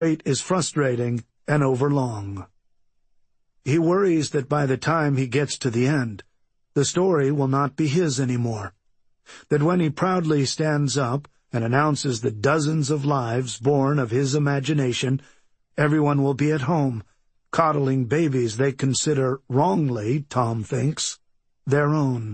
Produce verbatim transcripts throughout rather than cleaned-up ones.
wait is frustrating and overlong. He worries that by the time he gets to the end, the story will not be his anymore, that when he proudly stands up and announces the dozens of lives born of his imagination, everyone will be at home, coddling babies they consider wrongly, Tom thinks, their own.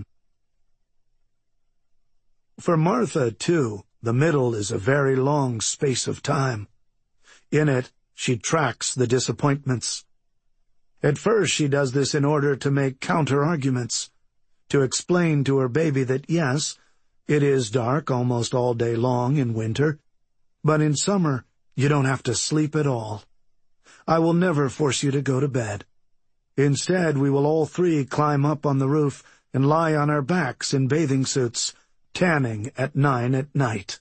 For Martha, too, the middle is a very long space of time. In it, she tracks the disappointments. At first, she does this in order to make counter-arguments, to explain to her baby that, yes, it is dark almost all day long in winter, but in summer you don't have to sleep at all. I will never force you to go to bed. Instead, we will all three climb up on the roof and lie on our backs in bathing suits, tanning at nine at night.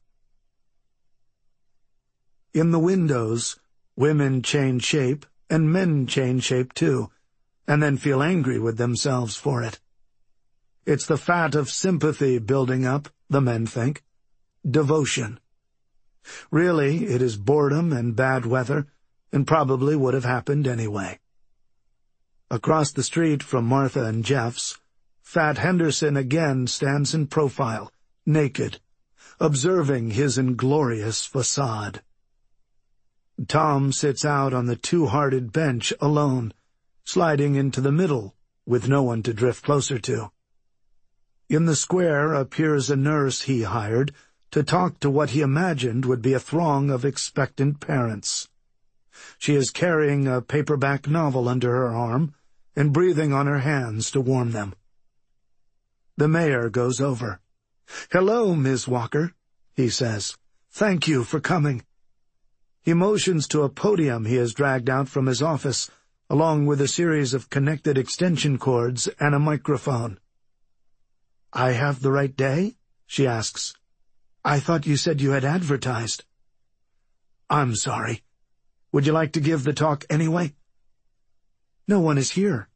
In the windows, women change shape, and men change shape too, and then feel angry with themselves for it. It's the fat of sympathy building up, the men think. Devotion. Really, it is boredom and bad weather, and probably would have happened anyway. Across the street from Martha and Jeff's, Fat Henderson again stands in profile, naked, observing his inglorious facade. Tom sits out on the two-hearted bench alone, sliding into the middle, with no one to drift closer to. In the square appears a nurse he hired to talk to what he imagined would be a throng of expectant parents. She is carrying a paperback novel under her arm and breathing on her hands to warm them. The mayor goes over. "Hello, Miz Walker," he says. "Thank you for coming." He motions to a podium he has dragged out from his office, along with a series of connected extension cords and a microphone. "I have the right day?" she asks. "I thought you said you had advertised." "I'm sorry. Would you like to give the talk anyway?" "No one is here."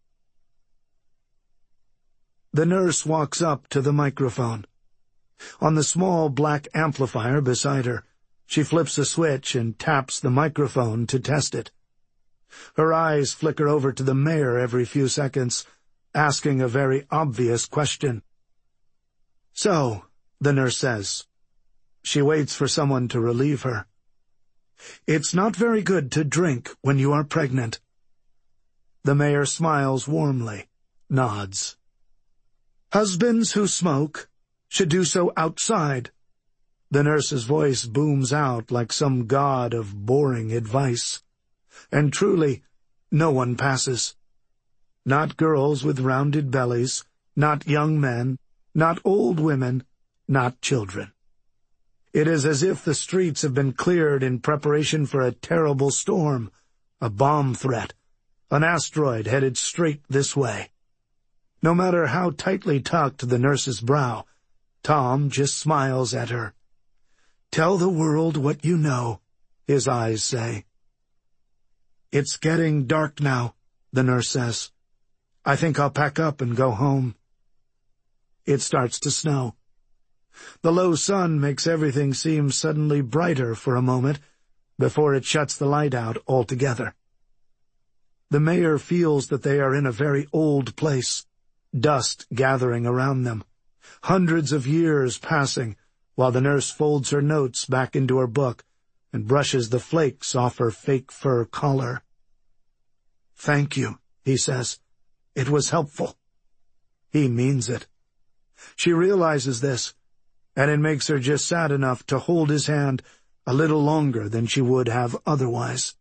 The nurse walks up to the microphone. On the small black amplifier beside her, she flips a switch and taps the microphone to test it. Her eyes flicker over to the mayor every few seconds, asking a very obvious question. "So," the nurse says. She waits for someone to relieve her. "It's not very good to drink when you are pregnant." The mayor smiles warmly, nods. "Husbands who smoke should do so outside." The nurse's voice booms out like some god of boring advice. And truly, no one passes. Not girls with rounded bellies, not young men, not old women, not children. It is as if the streets have been cleared in preparation for a terrible storm, a bomb threat, an asteroid headed straight this way. No matter how tightly tucked the nurse's brow, Tom just smiles at her. "Tell the world what you know," his eyes say. "It's getting dark now," the nurse says. "I think I'll pack up and go home." It starts to snow. The low sun makes everything seem suddenly brighter for a moment before it shuts the light out altogether. The mayor feels that they are in a very old place, dust gathering around them, hundreds of years passing, while the nurse folds her notes back into her book and brushes the flakes off her fake fur collar. "Thank you," he says. "It was helpful." He means it. She realizes this, and it makes her just sad enough to hold his hand a little longer than she would have otherwise.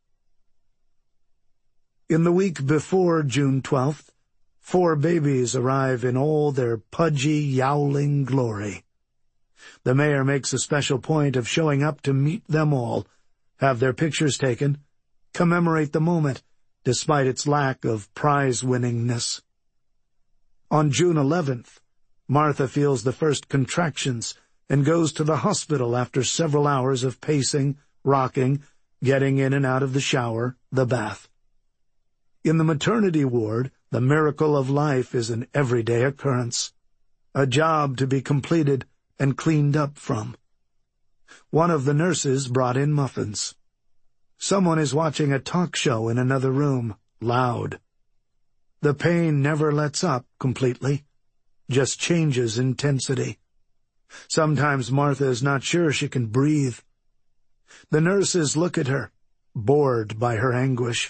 In the week before June twelfth, four babies arrive in all their pudgy, yowling glory. The mayor makes a special point of showing up to meet them all, have their pictures taken, commemorate the moment, despite its lack of prize-winningness. On June eleventh, Martha feels the first contractions and goes to the hospital after several hours of pacing, rocking, getting in and out of the shower, the bath. In the maternity ward, the miracle of life is an everyday occurrence, a job to be completed and cleaned up from. One of the nurses brought in muffins. Someone is watching a talk show in another room, loud. The pain never lets up completely, just changes intensity. Sometimes Martha is not sure she can breathe. The nurses look at her, bored by her anguish.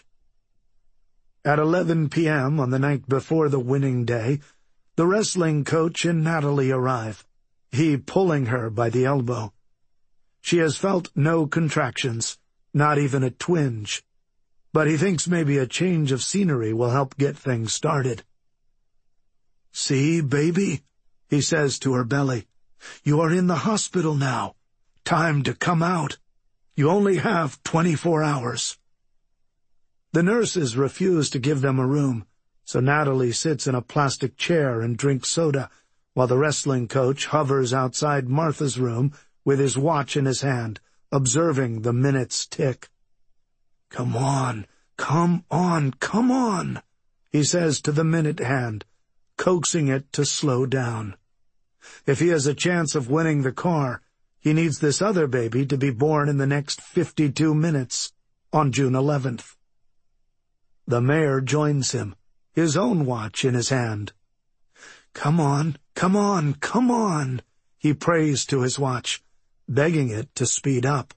At eleven p m on the night before the winning day, the wrestling coach and Natalie arrive, he pulling her by the elbow. She has felt no contractions, not even a twinge, but he thinks maybe a change of scenery will help get things started. "See, baby," he says to her belly, "you are in the hospital now. Time to come out. You only have twenty-four hours." The nurses refuse to give them a room, so Natalie sits in a plastic chair and drinks soda, while the wrestling coach hovers outside Martha's room with his watch in his hand, observing the minutes tick. "Come on, come on, come on," he says to the minute hand, coaxing it to slow down. If he has a chance of winning the car, he needs this other baby to be born in the next fifty-two minutes, on June eleventh. The mayor joins him, his own watch in his hand. "Come on, come on, come on," he prays to his watch, begging it to speed up.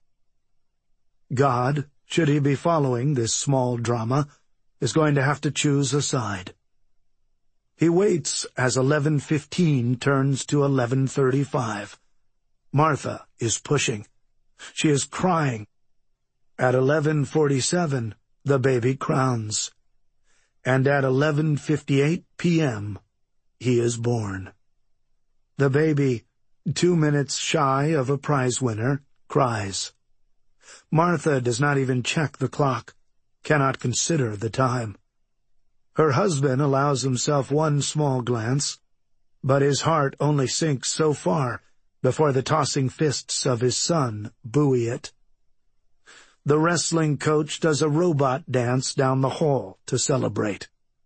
God, should he be following this small drama, is going to have to choose a side. He waits as eleven fifteen turns to eleven thirty-five. Martha is pushing. She is crying. At eleven forty-seven, the baby crowns. And at eleven fifty-eight p m, he is born. The baby, two minutes shy of a prize winner, cries. Martha does not even check the clock, cannot consider the time. Her husband allows himself one small glance, but his heart only sinks so far before the tossing fists of his son buoy it. The wrestling coach does a robot dance down the hall to celebrate.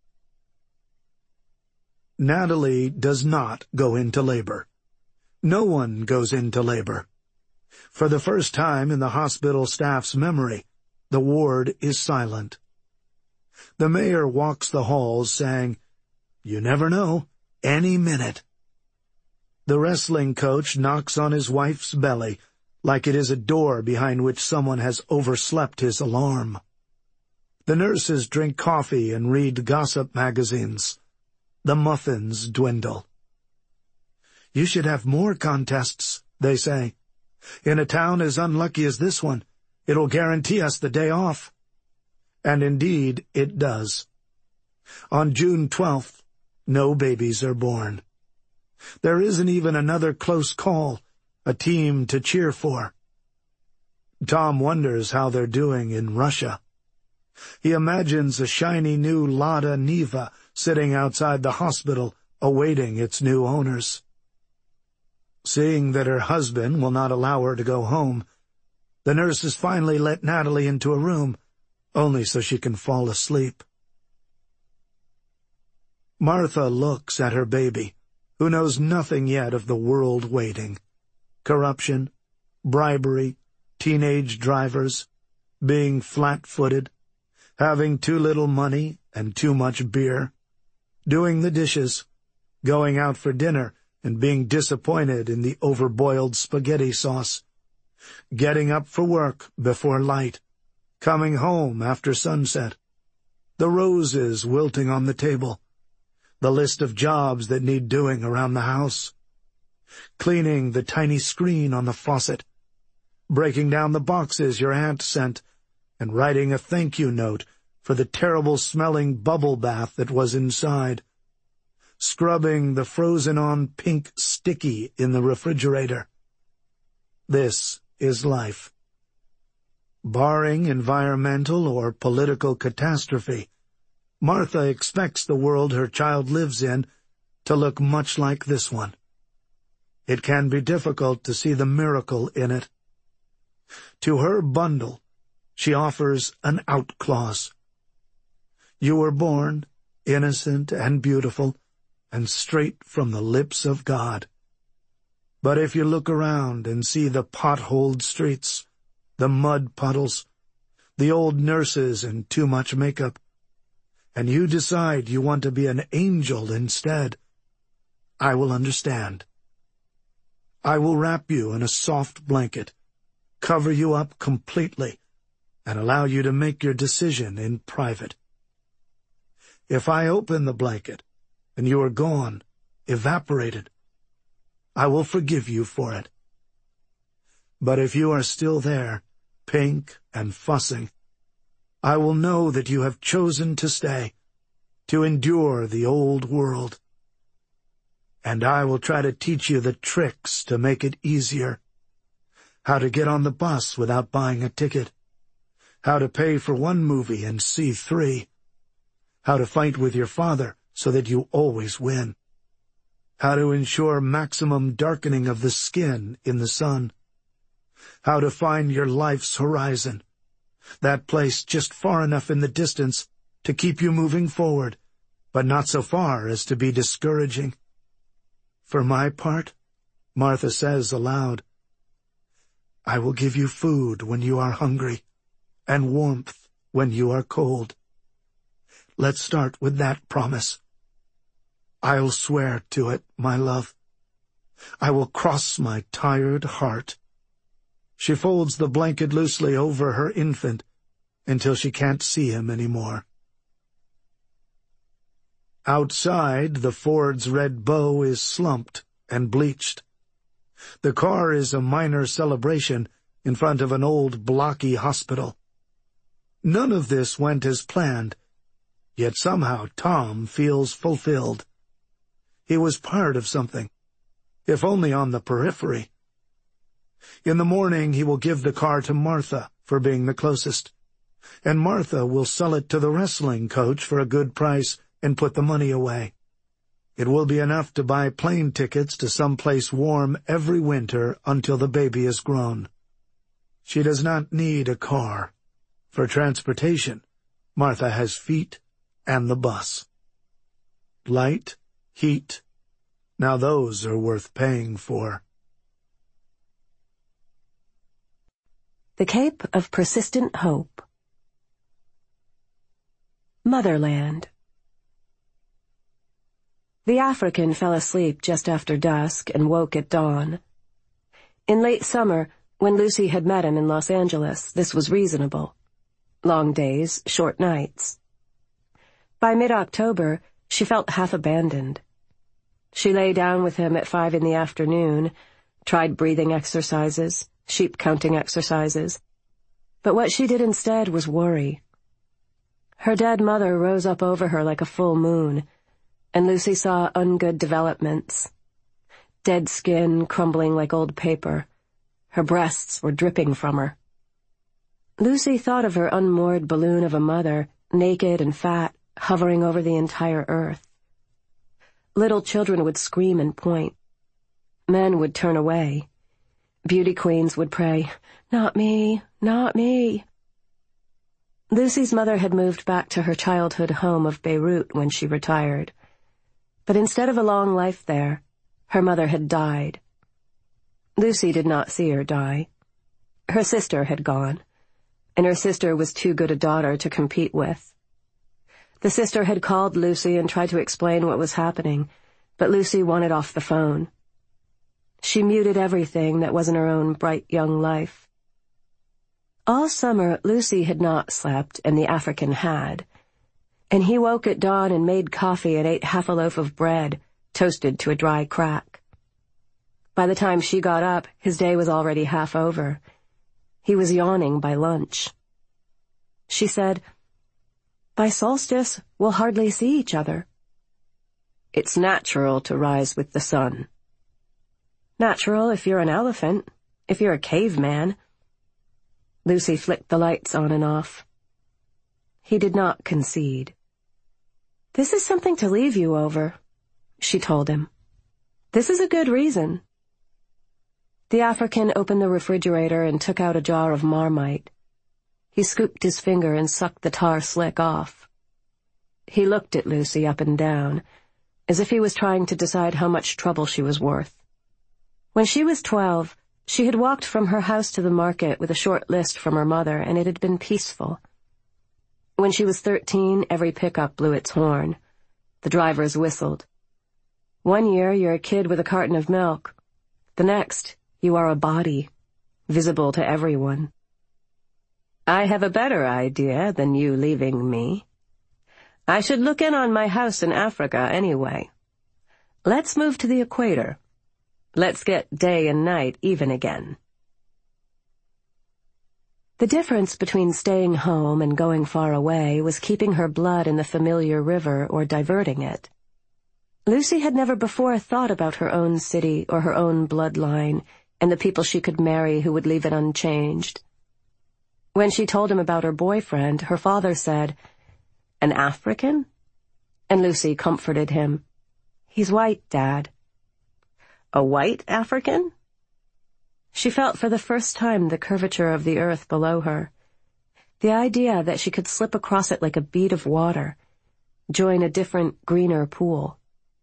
Natalie does not go into labor. No one goes into labor. For the first time in the hospital staff's memory, the ward is silent. The mayor walks the halls saying, "You never know, any minute." The wrestling coach knocks on his wife's belly like it is a door behind which someone has overslept his alarm. The nurses drink coffee and read gossip magazines. The muffins dwindle. "You should have more contests," they say. "In a town as unlucky as this one, it'll guarantee us the day off." And indeed it does. On June twelfth, no babies are born. There isn't even another close call, a team to cheer for. Tom wonders how they're doing in Russia. He imagines a shiny new Lada Niva sitting outside the hospital, awaiting its new owners. Seeing that her husband will not allow her to go home, the nurses finally let Natalie into a room, only so she can fall asleep. Martha looks at her baby, who knows nothing yet of the world waiting. Corruption, bribery, teenage drivers, being flat-footed, having too little money and too much beer, doing the dishes, going out for dinner and being disappointed in the overboiled spaghetti sauce, getting up for work before light, coming home after sunset, the roses wilting on the table, the list of jobs that need doing around the house, cleaning the tiny screen on the faucet, breaking down the boxes your aunt sent, and writing a thank you note for the terrible-smelling bubble bath that was inside, scrubbing the frozen-on pink sticky in the refrigerator. This is life. Barring environmental or political catastrophe, Martha expects the world her child lives in to look much like this one. It can be difficult to see the miracle in it. To her bundle, she offers an out clause. You were born, innocent and beautiful, and straight from the lips of God. But if you look around and see the potholed streets, the mud puddles, the old nurses and too much makeup, and you decide you want to be an angel instead, I will understand. I will wrap you in a soft blanket, cover you up completely, and allow you to make your decision in private. If I open the blanket and you are gone, evaporated, I will forgive you for it. But if you are still there, pink and fussing, I will know that you have chosen to stay, to endure the old world. And I will try to teach you the tricks to make it easier. How to get on the bus without buying a ticket. How to pay for one movie and see three. How to fight with your father so that you always win. How to ensure maximum darkening of the skin in the sun. How to find your life's horizon, that place just far enough in the distance to keep you moving forward, but not so far as to be discouraging. For my part, Martha says aloud, I will give you food when you are hungry, and warmth when you are cold. Let's start with that promise. I'll swear to it, my love. I will cross my tired heart. She folds the blanket loosely over her infant until she can't see him anymore. Outside, the Ford's red bow is slumped and bleached. The car is a minor celebration in front of an old, blocky hospital. None of this went as planned, yet somehow Tom feels fulfilled. He was part of something, if only on the periphery. In the morning he will give the car to Martha for being the closest, and Martha will sell it to the wrestling coach for a good price and put the money away. It will be enough to buy plane tickets to some place warm every winter until the baby is grown. She does not need a car. For transportation, Martha has feet and the bus. Light, heat, now those are worth paying for. The Cape of Persistent Hope. Motherland. The African fell asleep just after dusk and woke at dawn. In late summer, when Lucy had met him in Los Angeles, this was reasonable. Long days, short nights. By mid-October, she felt half abandoned. She lay down with him at five in the afternoon, tried breathing exercises, sheep-counting exercises. But what she did instead was worry. Her dead mother rose up over her like a full moon, and Lucy saw ungood developments. Dead skin crumbling like old paper. Her breasts were dripping from her. Lucy thought of her unmoored balloon of a mother, naked and fat, hovering over the entire earth. Little children would scream and point. Men would turn away. Beauty queens would pray, "Not me, not me." Lucy's mother had moved back to her childhood home of Beirut when she retired. But instead of a long life there, her mother had died. Lucy did not see her die. Her sister had gone, and her sister was too good a daughter to compete with. The sister had called Lucy and tried to explain what was happening, but Lucy wanted off the phone. She muted everything that wasn't her own bright young life. All summer, Lucy had not slept, and the African had. And he woke at dawn and made coffee and ate half a loaf of bread, toasted to a dry crack. By the time she got up, his day was already half over. He was yawning by lunch. She said, "By solstice, we'll hardly see each other." "It's natural to rise with the sun." "Natural if you're an elephant, if you're a caveman." Lucy flicked the lights on and off. He did not concede. "This is something to leave you over," she told him. "This is a good reason." The African opened the refrigerator and took out a jar of Marmite. He scooped his finger and sucked the tar slick off. He looked at Lucy up and down, as if he was trying to decide how much trouble she was worth. When she was twelve, She had walked from her house to the market with a short list from her mother, and it had been peaceful. When she was thirteen, every pickup blew its horn. The drivers whistled. One year, you're a kid with a carton of milk. The next, you are a body, visible to everyone. I have a better idea than you leaving me. I should look in on my house in Africa anyway. Let's move to the equator. Let's get day and night even again. The difference between staying home and going far away was keeping her blood in the familiar river or diverting it. Lucy had never before thought about her own city or her own bloodline and the people she could marry who would leave it unchanged. When she told him about her boyfriend, her father said, "An African?" And Lucy comforted him. "He's white, Dad." "A white African?" She felt for the first time the curvature of the earth below her, the idea that she could slip across it like a bead of water, join a different, greener pool.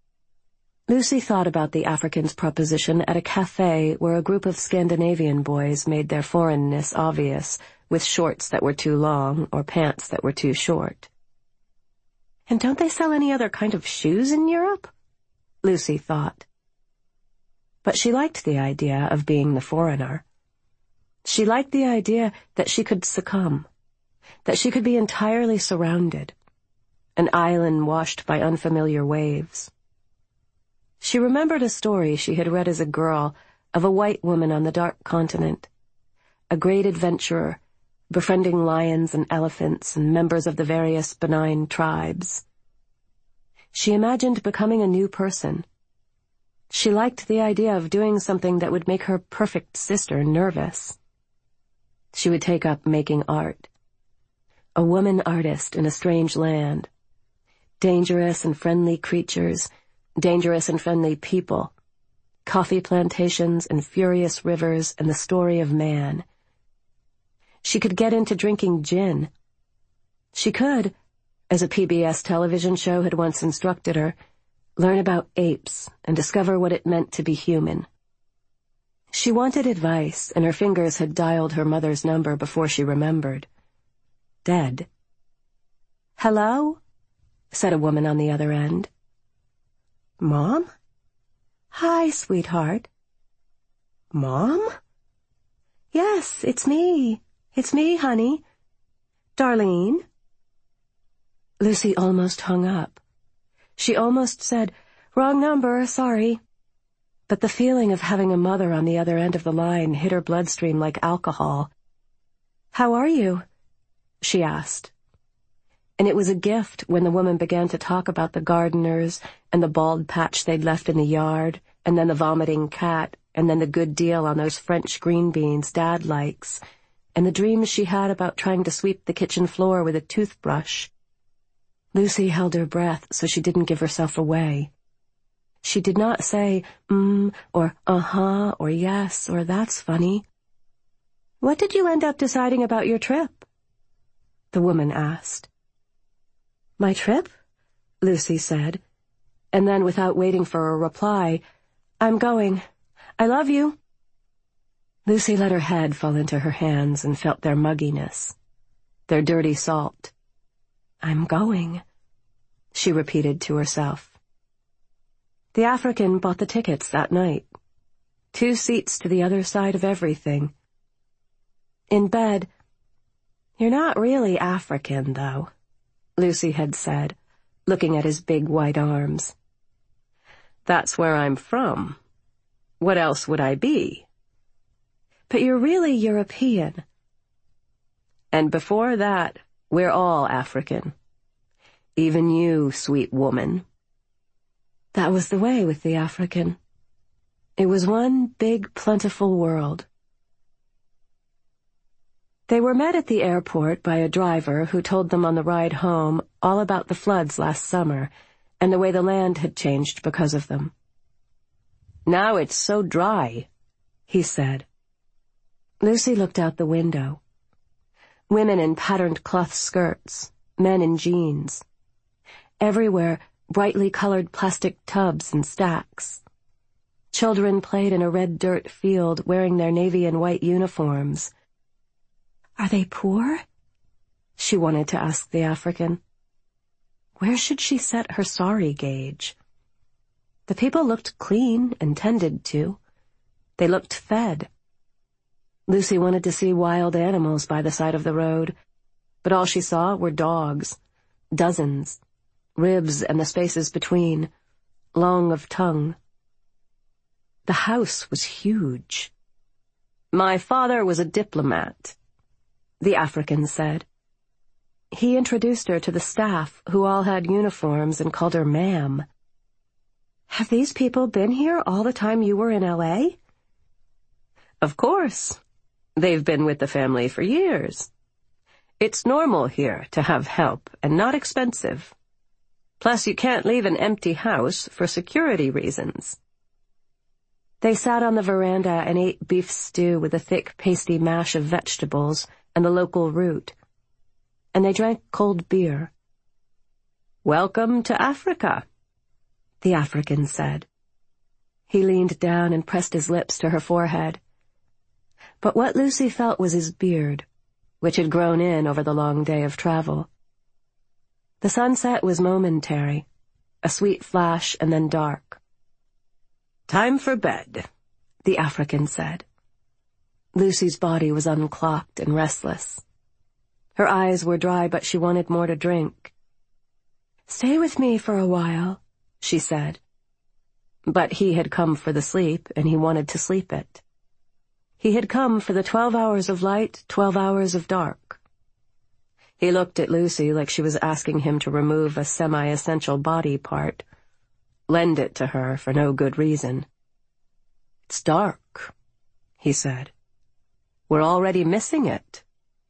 Lucy thought about the African's proposition at a cafe where a group of Scandinavian boys made their foreignness obvious with shorts that were too long or pants that were too short. And don't they sell any other kind of shoes in Europe? Lucy thought. But she liked the idea of being the foreigner. She liked the idea that she could succumb, that she could be entirely surrounded, an island washed by unfamiliar waves. She remembered a story she had read as a girl of a white woman on the dark continent, a great adventurer, befriending lions and elephants and members of the various benign tribes. She imagined becoming a new person. She liked the idea of doing something that would make her perfect sister nervous. She would take up making art. A woman artist in a strange land. Dangerous and friendly creatures, dangerous and friendly people, coffee plantations and furious rivers and the story of man. She could get into drinking gin. She could, as a P B S television show had once instructed her, learn about apes and discover what it meant to be human. She wanted advice, and her fingers had dialed her mother's number before she remembered. Dead. "Hello?" said a woman on the other end. "Mom?" "Hi, sweetheart." "Mom?" "Yes, it's me. It's me, honey. Darlene." Lucy almost hung up. She almost said, "Wrong number, sorry." But the feeling of having a mother on the other end of the line hit her bloodstream like alcohol. "How are you?" she asked. And it was a gift when the woman began to talk about the gardeners and the bald patch they'd left in the yard, and then the vomiting cat, and then the good deal on those French green beans Dad likes, and the dreams she had about trying to sweep the kitchen floor with a toothbrush. Lucy held her breath so she didn't give herself away. She did not say, mm, or uh-huh, or yes, or that's funny. "What did you end up deciding about your trip?" the woman asked. "My trip?" Lucy said, and then without waiting for a reply, "I'm going. I love you." Lucy let her head fall into her hands and felt their mugginess, their dirty salt. "I'm going," she repeated to herself. The African bought the tickets that night. Two seats to the other side of everything. In bed, "You're not really African, though," Lucy had said, looking at his big white arms. "That's where I'm from. What else would I be?" "But you're really European." "And before that, we're all African. Even you, sweet woman." That was the way with the African. It was one big, plentiful world. They were met at the airport by a driver who told them on the ride home all about the floods last summer and the way the land had changed because of them. "Now it's so dry," he said. Lucy looked out the window. Women in patterned cloth skirts, men in jeans. Everywhere, brightly colored plastic tubs and stacks. Children played in a red dirt field wearing their navy and white uniforms. "Are they poor?" she wanted to ask the African. Where should she set her sorry gauge? The people looked clean and tended to. They looked fed. Lucy wanted to see wild animals by the side of the road, but all she saw were dogs, dozens, ribs and the spaces between, long of tongue. The house was huge. "My father was a diplomat," the African said. He introduced her to the staff, who all had uniforms, and called her ma'am. "Have these people been here all the time you were in L A? "Of course. They've been with the family for years. It's normal here to have help and not expensive. Plus, you can't leave an empty house for security reasons." They sat on the veranda and ate beef stew with a thick, pasty mash of vegetables and the local root. And they drank cold beer. "Welcome to Africa," the African said. He leaned down and pressed his lips to her forehead. But what Lucy felt was his beard, which had grown in over the long day of travel. The sunset was momentary, a sweet flash and then dark. "Time for bed," the African said. Lucy's body was unclocked and restless. Her eyes were dry, but she wanted more to drink. "Stay with me for a while," she said. But he had come for the sleep, and he wanted to sleep it. He had come for the twelve hours of light, twelve hours of dark. He looked at Lucy like she was asking him to remove a semi-essential body part, lend it to her for no good reason. "It's dark," he said. "We're already missing it."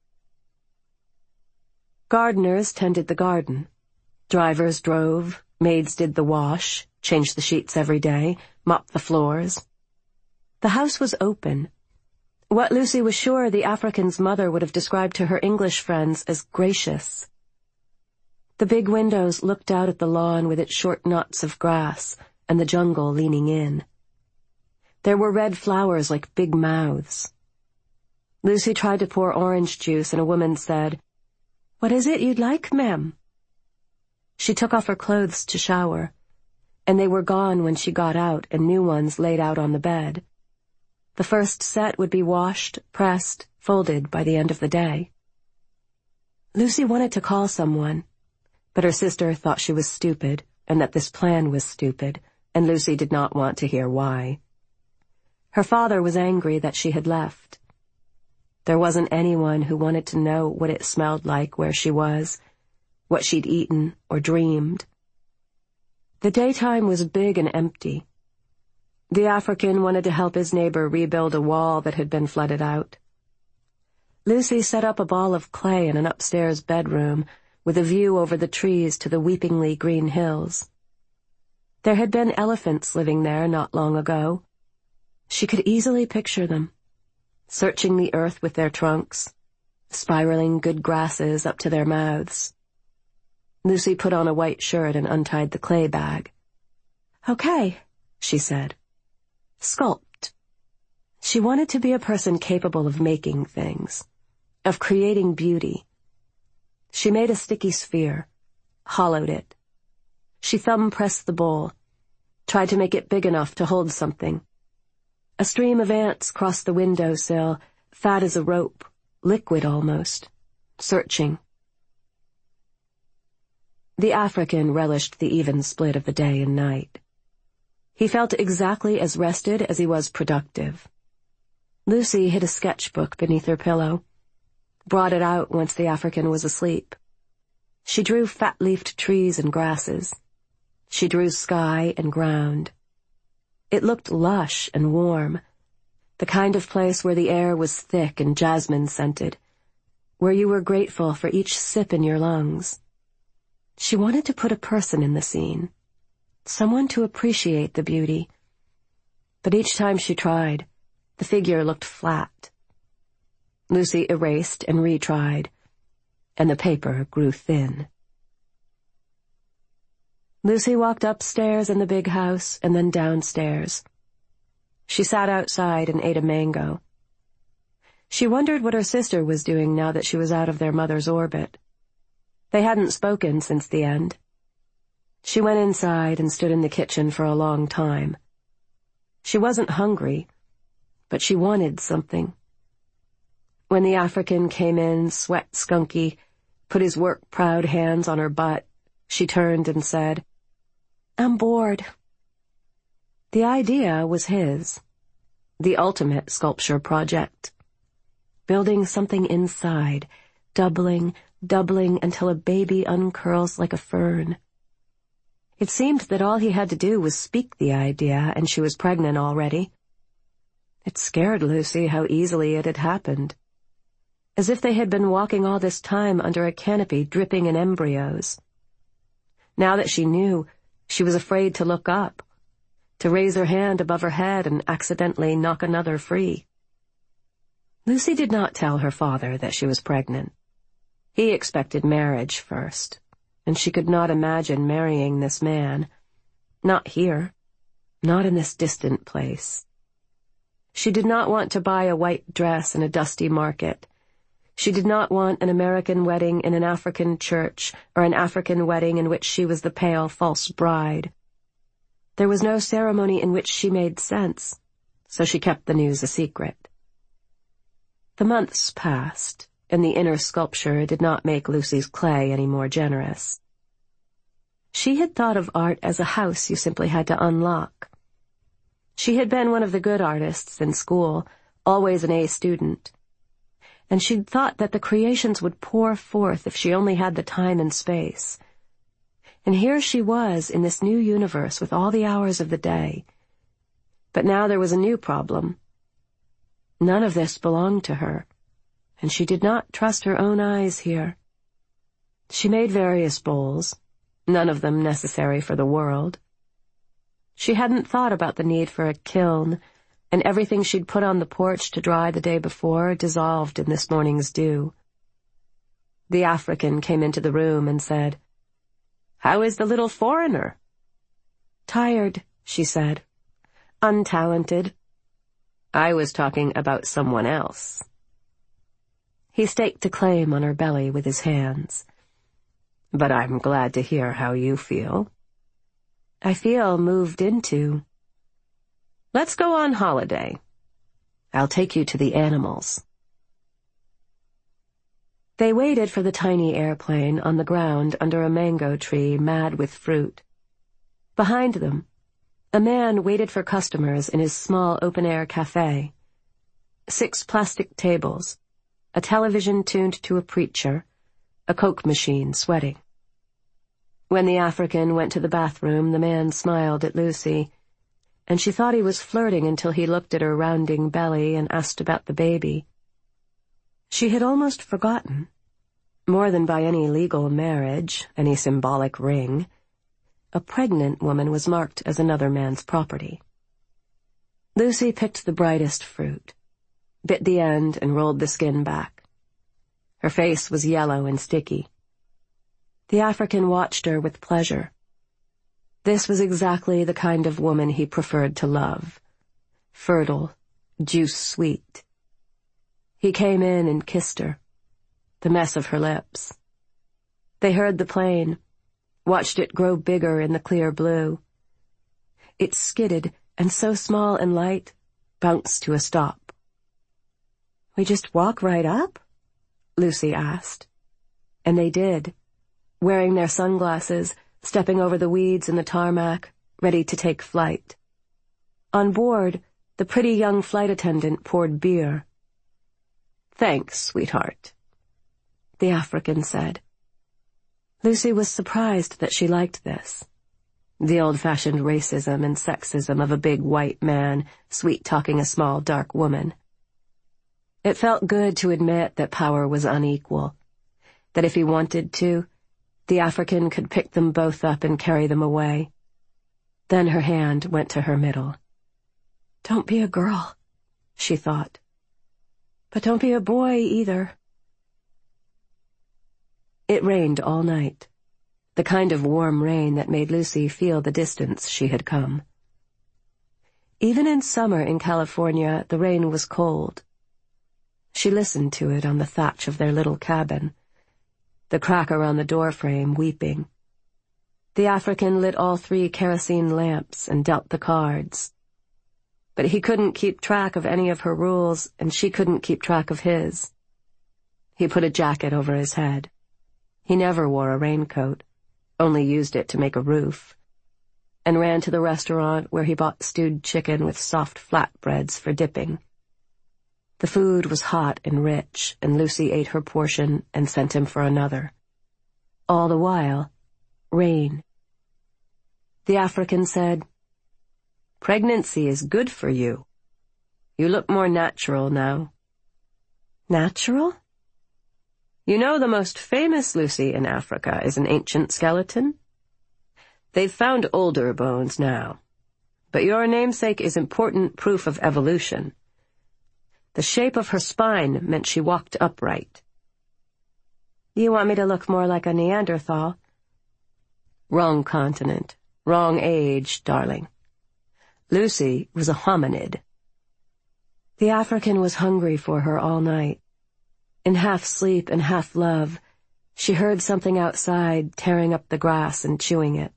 Gardeners tended the garden. Drivers drove, maids did the wash, changed the sheets every day, mopped the floors. The house was open. What Lucy was sure the African's mother would have described to her English friends as gracious. The big windows looked out at the lawn with its short knots of grass and the jungle leaning in. There were red flowers like big mouths. Lucy tried to pour orange juice, and a woman said, "What is it you'd like, ma'am?" She took off her clothes to shower, and they were gone when she got out and new ones laid out on the bed. The first set would be washed, pressed, folded by the end of the day. Lucy wanted to call someone, but her sister thought she was stupid and that this plan was stupid, and Lucy did not want to hear why. Her father was angry that she had left. There wasn't anyone who wanted to know what it smelled like where she was, what she'd eaten or dreamed. The daytime was big and empty. The African wanted to help his neighbor rebuild a wall that had been flooded out. Lucy set up a ball of clay in an upstairs bedroom with a view over the trees to the weepingly green hills. There had been elephants living there not long ago. She could easily picture them, searching the earth with their trunks, spiraling good grasses up to their mouths. Lucy put on a white shirt and untied the clay bag. "Okay," she said. "Sculpt." She wanted to be a person capable of making things, of creating beauty. She made a sticky sphere, hollowed it. She thumb-pressed the bowl, tried to make it big enough to hold something. A stream of ants crossed the windowsill, fat as a rope, liquid almost, searching. The African relished the even split of the day and night. He felt exactly as rested as he was productive. Lucy hid a sketchbook beneath her pillow, brought it out once the African was asleep. She drew fat-leafed trees and grasses. She drew sky and ground. It looked lush and warm, the kind of place where the air was thick and jasmine-scented, where you were grateful for each sip in your lungs. She wanted to put a person in the scene, someone to appreciate the beauty. But each time she tried, the figure looked flat. Lucy erased and retried, and the paper grew thin. Lucy walked upstairs in the big house and then downstairs. She sat outside and ate a mango. She wondered what her sister was doing now that she was out of their mother's orbit. They hadn't spoken since the end. She went inside and stood in the kitchen for a long time. She wasn't hungry, but she wanted something. When the African came in, sweat skunky, put his work-proud hands on her butt, she turned and said, "I'm bored." The idea was his. The ultimate sculpture project. Building something inside, doubling, doubling until a baby uncurls like a fern. It seemed that all he had to do was speak the idea, and she was pregnant already. It scared Lucy how easily it had happened. As if they had been walking all this time under a canopy dripping in embryos. Now that she knew, she was afraid to look up, to raise her hand above her head and accidentally knock another free. Lucy did not tell her father that she was pregnant. He expected marriage first, and she could not imagine marrying this man. Not here. Not in this distant place. She did not want to buy a white dress in a dusty market. She did not want an American wedding in an African church, or an African wedding in which she was the pale, false bride. There was no ceremony in which she made sense, so she kept the news a secret. The months passed, and the inner sculpture did not make Lucy's clay any more generous. She had thought of art as a house you simply had to unlock. She had been one of the good artists in school, always an A student, and she'd thought that the creations would pour forth if she only had the time and space. And here she was in this new universe with all the hours of the day. But now there was a new problem. None of this belonged to her, and she did not trust her own eyes here. She made various bowls, none of them necessary for the world. She hadn't thought about the need for a kiln, and everything she'd put on the porch to dry the day before dissolved in this morning's dew. The African came into the room and said, "How is the little foreigner?" "Tired," she said. "Untalented." "I was talking about someone else." He staked a claim on her belly with his hands. "But I'm glad to hear how you feel." "I feel moved into." "Let's go on holiday. I'll take you to the animals." They waited for the tiny airplane on the ground under a mango tree mad with fruit. Behind them, a man waited for customers in his small open-air cafe. Six plastic tables, a television tuned to a preacher, a Coke machine sweating. When the African went to the bathroom, the man smiled at Lucy, and she thought he was flirting until he looked at her rounding belly and asked about the baby. She had almost forgotten. More than by any legal marriage, any symbolic ring, a pregnant woman was marked as another man's property. Lucy picked the brightest fruit, bit the end and rolled the skin back. Her face was yellow and sticky. The African watched her with pleasure. This was exactly the kind of woman he preferred to love. Fertile, juice-sweet. He came in and kissed her, the mess of her lips. They heard the plane, watched it grow bigger in the clear blue. It skidded, and so small and light, bounced to a stop. "We just walk right up?" Lucy asked. And they did, wearing their sunglasses, stepping over the weeds in the tarmac, ready to take flight. On board, the pretty young flight attendant poured beer. "Thanks, sweetheart," the African said. Lucy was surprised that she liked this. The old-fashioned racism and sexism of a big white man sweet-talking a small dark woman. It felt good to admit that power was unequal, that if he wanted to, the African could pick them both up and carry them away. Then her hand went to her middle. "Don't be a girl," she thought. "But don't be a boy either." It rained all night, the kind of warm rain that made Lucy feel the distance she had come. Even in summer in California, the rain was cold. She listened to it on the thatch of their little cabin, the cracker on the doorframe weeping. The African lit all three kerosene lamps and dealt the cards. But he couldn't keep track of any of her rules, and she couldn't keep track of his. He put a jacket over his head. He never wore a raincoat, only used it to make a roof, and ran to the restaurant where he bought stewed chicken with soft flatbreads for dipping. The food was hot and rich, and Lucy ate her portion and sent him for another. All the while, rain. The African said, "Pregnancy is good for you. You look more natural now." Natural? You know the most famous Lucy in Africa is an ancient skeleton? They've found older bones now, but your namesake is important proof of evolution. The shape of her spine meant she walked upright. You want me to look more like a Neanderthal? Wrong continent, wrong age, darling. Lucy was a hominid. The African was hungry for her all night. In half sleep and half love, she heard something outside tearing up the grass and chewing it.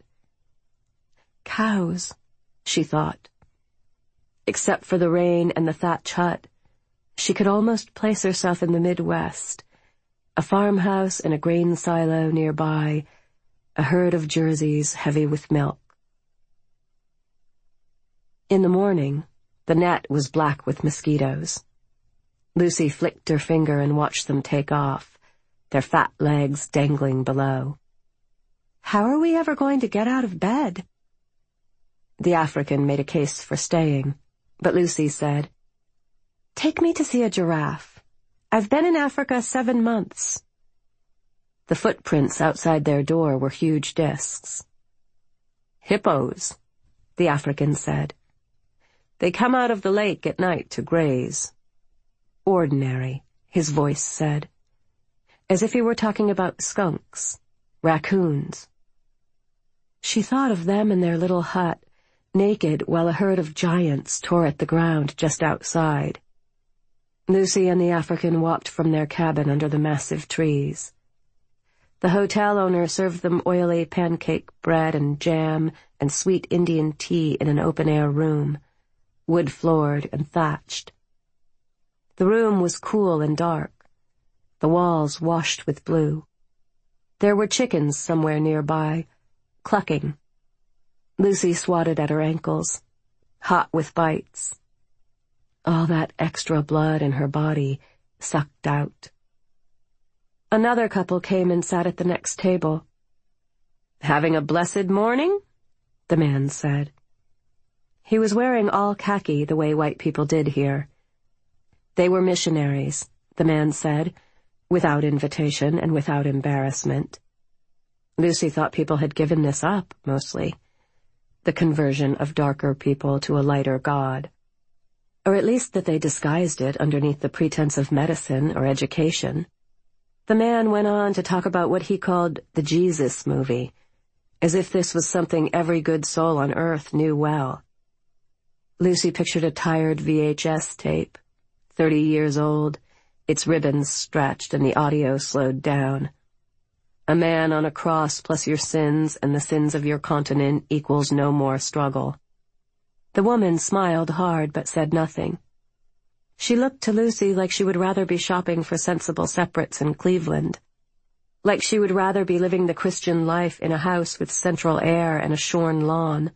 Cows, she thought. Except for the rain and the thatch hut, she could almost place herself in the Midwest, a farmhouse and a grain silo nearby, a herd of jerseys heavy with milk. In the morning, the net was black with mosquitoes. Lucy flicked her finger and watched them take off, their fat legs dangling below. How are we ever going to get out of bed? The African made a case for staying, but Lucy said, "Take me to see a giraffe. I've been in Africa seven months." The footprints outside their door were huge discs. "Hippos," the African said. "They come out of the lake at night to graze." "Ordinary," his voice said, as if he were talking about skunks, raccoons. She thought of them in their little hut, naked while a herd of giants tore at the ground just outside. Lucy and the African walked from their cabin under the massive trees. The hotel owner served them oily pancake bread and jam and sweet Indian tea in an open-air room, wood-floored and thatched. The room was cool and dark, the walls washed with blue. There were chickens somewhere nearby, clucking. Lucy swatted at her ankles, hot with bites. All that extra blood in her body sucked out. Another couple came and sat at the next table. "Having a blessed morning?" the man said. He was wearing all khaki the way white people did here. They were missionaries, the man said, without invitation and without embarrassment. Lucy thought people had given this up, mostly. The conversion of darker people to a lighter God. Or at least that they disguised it underneath the pretense of medicine or education. The man went on to talk about what he called the Jesus movie, as if this was something every good soul on earth knew well. Lucy pictured a tired V H S tape, thirty years old, its ribbons stretched and the audio slowed down. A man on a cross plus your sins and the sins of your continent equals no more struggle. The woman smiled hard but said nothing. She looked to Lucy like she would rather be shopping for sensible separates in Cleveland, like she would rather be living the Christian life in a house with central air and a shorn lawn.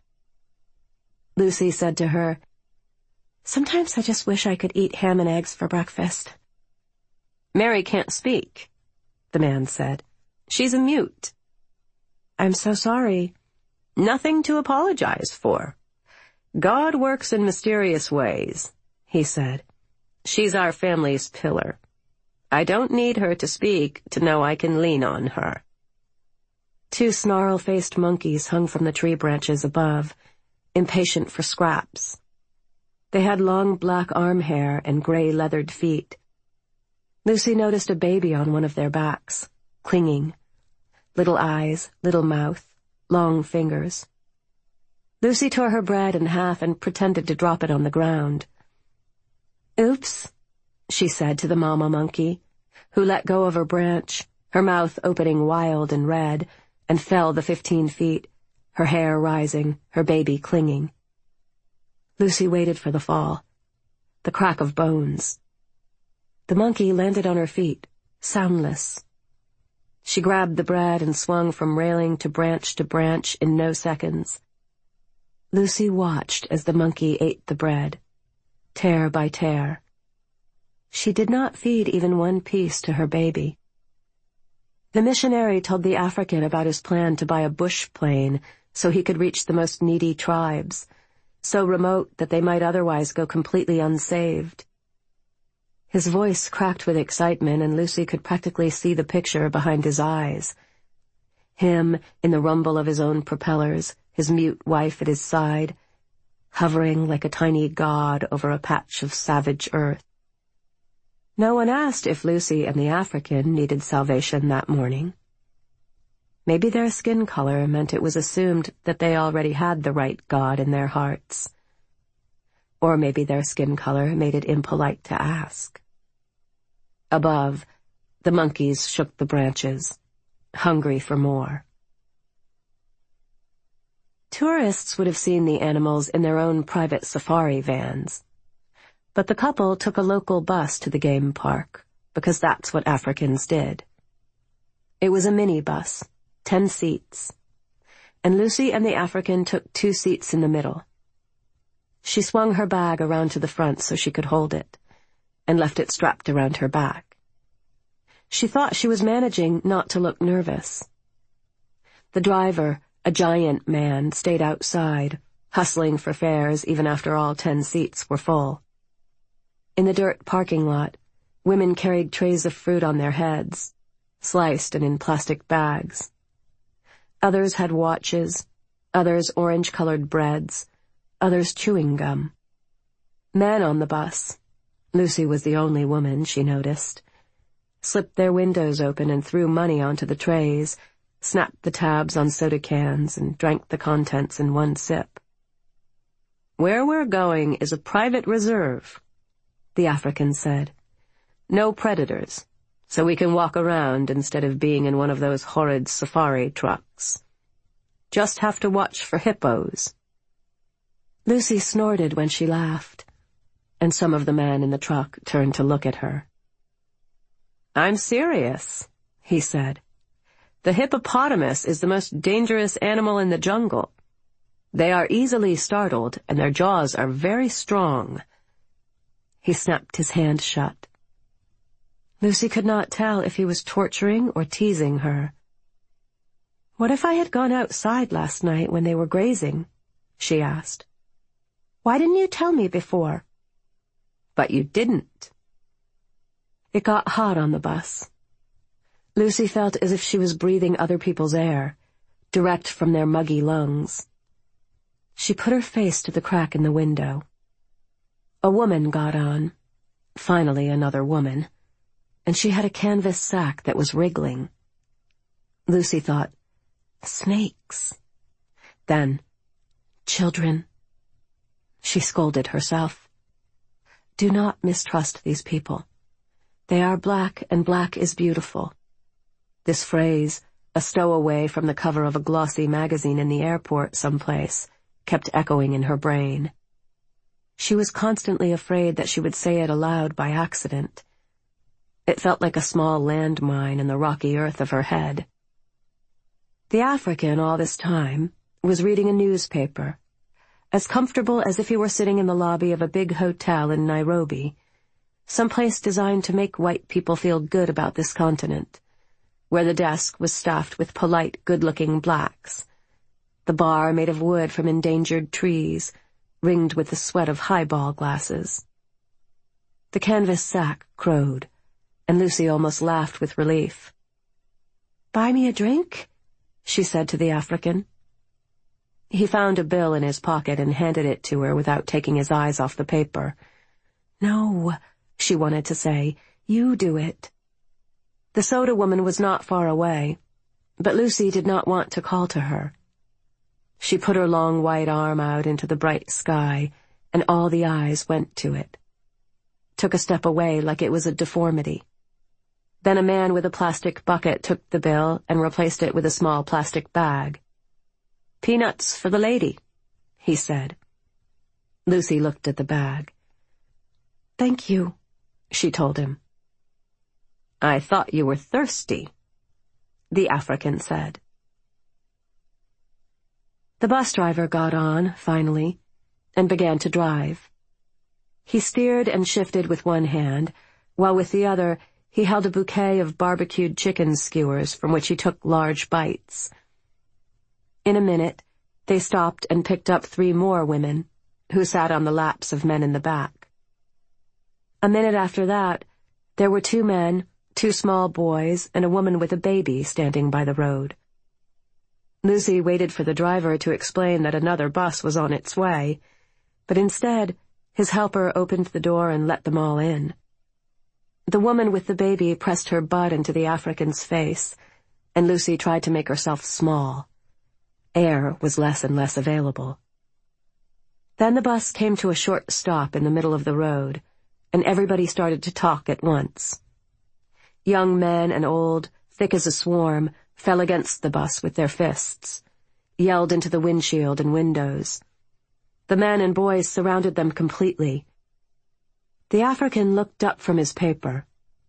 Lucy said to her, "Sometimes I just wish I could eat ham and eggs for breakfast." "Mary can't speak," the man said. "She's a mute." "I'm so sorry." "Nothing to apologize for. God works in mysterious ways," he said. "She's our family's pillar. I don't need her to speak to know I can lean on her." Two snarl-faced monkeys hung from the tree branches above, impatient for scraps. They had long black arm hair and gray leathered feet. Lucy noticed a baby on one of their backs, clinging. Little eyes, little mouth, long fingers. Lucy tore her bread in half and pretended to drop it on the ground. "Oops," she said to the mama monkey, who let go of her branch, her mouth opening wild and red, and fell the fifteen feet, her hair rising, her baby clinging. Lucy waited for the fall, the crack of bones. The monkey landed on her feet, soundless. She grabbed the bread and swung from railing to branch to branch in no seconds. Lucy watched as the monkey ate the bread, tear by tear. She did not feed even one piece to her baby. The missionary told the African about his plan to buy a bush plane so he could reach the most needy tribes, so remote that they might otherwise go completely unsaved. His voice cracked with excitement, and Lucy could practically see the picture behind his eyes. Him in the rumble of his own propellers, his mute wife at his side, hovering like a tiny god over a patch of savage earth. No one asked if Lucy and the African needed salvation that morning. Maybe their skin color meant it was assumed that they already had the right God in their hearts. Or maybe their skin color made it impolite to ask. Above, the monkeys shook the branches, hungry for more. Tourists would have seen the animals in their own private safari vans, but the couple took a local bus to the game park, because that's what Africans did. It was a minibus, ten seats, and Lucy and the African took two seats in the middle. She swung her bag around to the front so she could hold it, and left it strapped around her back. She thought she was managing not to look nervous. The driver, a giant man, stayed outside, hustling for fares even after all ten seats were full. In the dirt parking lot, women carried trays of fruit on their heads, sliced and in plastic bags. Others had watches, others orange-colored breads, others chewing gum. Men on the bus, Lucy was the only woman, she noticed, slipped their windows open and threw money onto the trays, snapped the tabs on soda cans, and drank the contents in one sip. "Where we're going is a private reserve," the African said. "No predators, so we can walk around instead of being in one of those horrid safari trucks. Just have to watch for hippos." Lucy snorted when she laughed, and some of the men in the truck turned to look at her. "I'm serious," he said. "The hippopotamus is the most dangerous animal in the jungle. They are easily startled, and their jaws are very strong." He snapped his hand shut. Lucy could not tell if he was torturing or teasing her. "What if I had gone outside last night when they were grazing?" she asked. "Why didn't you tell me before?" "But you didn't." It got hot on the bus. Lucy felt as if she was breathing other people's air, direct from their muggy lungs. She put her face to the crack in the window. A woman got on, finally another woman, and she had a canvas sack that was wriggling. Lucy thought, snakes. Then, children. She scolded herself. Do not mistrust these people. They are black, and black is beautiful. This phrase, a stowaway from the cover of a glossy magazine in the airport someplace, kept echoing in her brain. She was constantly afraid that she would say it aloud by accident. It felt like a small landmine in the rocky earth of her head. The African, all this time, was reading a newspaper, as comfortable as if he were sitting in the lobby of a big hotel in Nairobi, someplace designed to make white people feel good about this continent, where the desk was staffed with polite, good-looking blacks, the bar made of wood from endangered trees, ringed with the sweat of highball glasses. The canvas sack crowed, and Lucy almost laughed with relief. "Buy me a drink?" she said to the African. He found a bill in his pocket and handed it to her without taking his eyes off the paper. "No," she wanted to say, "you do it." The soda woman was not far away, but Lucy did not want to call to her. She put her long white arm out into the bright sky, and all the eyes went to it. Took a step away like it was a deformity. Then a man with a plastic bucket took the bill and replaced it with a small plastic bag. "Peanuts for the lady," he said. Lucy looked at the bag. "Thank you," she told him. "I thought you were thirsty," the African said. The bus driver got on, finally, and began to drive. He steered and shifted with one hand, while with the other he held a bouquet of barbecued chicken skewers from which he took large bites. In a minute, they stopped and picked up three more women, who sat on the laps of men in the back. A minute after that, there were two men, two small boys, and a woman with a baby standing by the road. Lucy waited for the driver to explain that another bus was on its way, but instead, his helper opened the door and let them all in. The woman with the baby pressed her butt into the African's face, and Lucy tried to make herself small. Air was less and less available. Then the bus came to a short stop in the middle of the road, and everybody started to talk at once. Young men and old, thick as a swarm, fell against the bus with their fists, yelled into the windshield and windows. The men and boys surrounded them completely. The African looked up from his paper.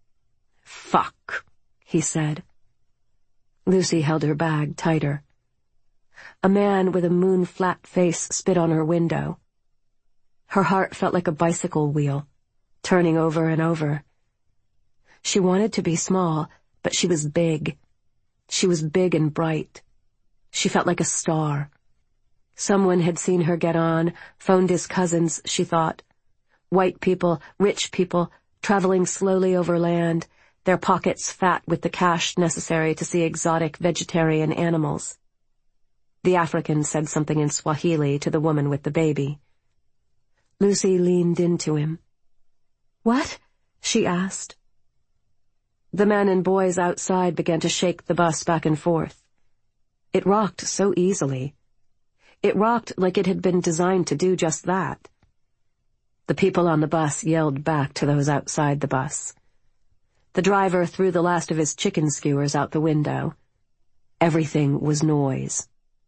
"Fuck," he said. Lucy held her bag tighter. A man with a moon-flat face spit on her window. Her heart felt like a bicycle wheel, turning over and over. She wanted to be small, but she was big. She was big and bright. She felt like a star. Someone had seen her get on, phoned his cousins, she thought. White people, rich people, traveling slowly over land, their pockets fat with the cash necessary to see exotic vegetarian animals. The African said something in Swahili to the woman with the baby. Lucy leaned into him. "What?" she asked. The men and boys outside began to shake the bus back and forth. It rocked so easily. It rocked like it had been designed to do just that. The people on the bus yelled back to those outside the bus. The driver threw the last of his chicken skewers out the window. Everything was noise.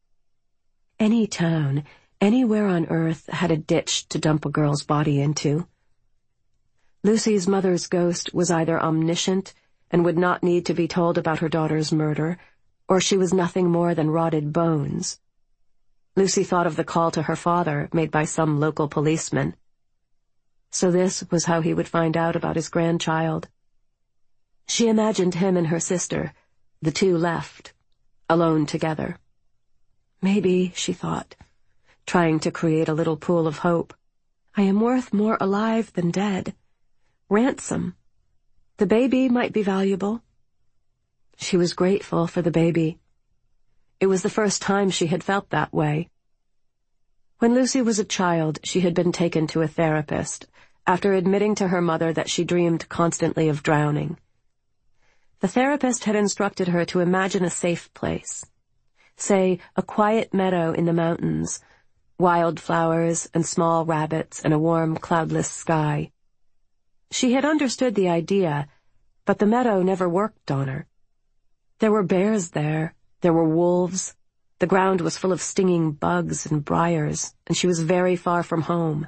Any town, anywhere on earth, had a ditch to dump a girl's body into. Lucy's mother's ghost was either omniscient and would not need to be told about her daughter's murder, or she was nothing more than rotted bones. Lucy thought of the call to her father made by some local policeman. So this was how he would find out about his grandchild. She imagined him and her sister, the two left, alone together. Maybe, she thought, trying to create a little pool of hope, I am worth more alive than dead. Ransom. The baby might be valuable. She was grateful for the baby. It was the first time she had felt that way. When Lucy was a child, she had been taken to a therapist, after admitting to her mother that she dreamed constantly of drowning. The therapist had instructed her to imagine a safe place. Say, a quiet meadow in the mountains, wild flowers and small rabbits and a warm, cloudless sky. She had understood the idea, but the meadow never worked on her. There were bears there, there were wolves, the ground was full of stinging bugs and briars, and she was very far from home.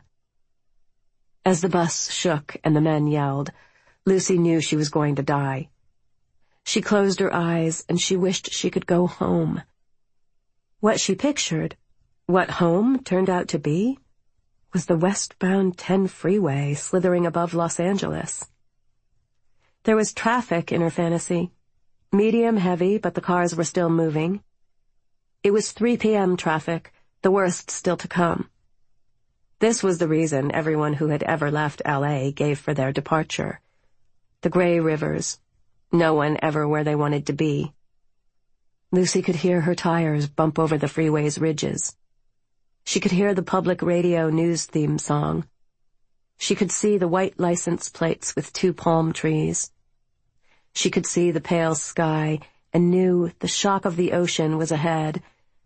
As the bus shook and the men yelled, Lucy knew she was going to die. She closed her eyes and she wished she could go home. What she pictured, what home turned out to be, was the westbound ten freeway slithering above Los Angeles. There was traffic in her fantasy, medium heavy, but the cars were still moving. It was three p.m. traffic, the worst still to come. This was the reason everyone who had ever left L A gave for their departure. The gray rivers, no one ever where they wanted to be. Lucy could hear her tires bump over the freeway's ridges. She could hear the public radio news theme song. She could see the white license plates with two palm trees. She could see the pale sky and knew the shock of the ocean was ahead,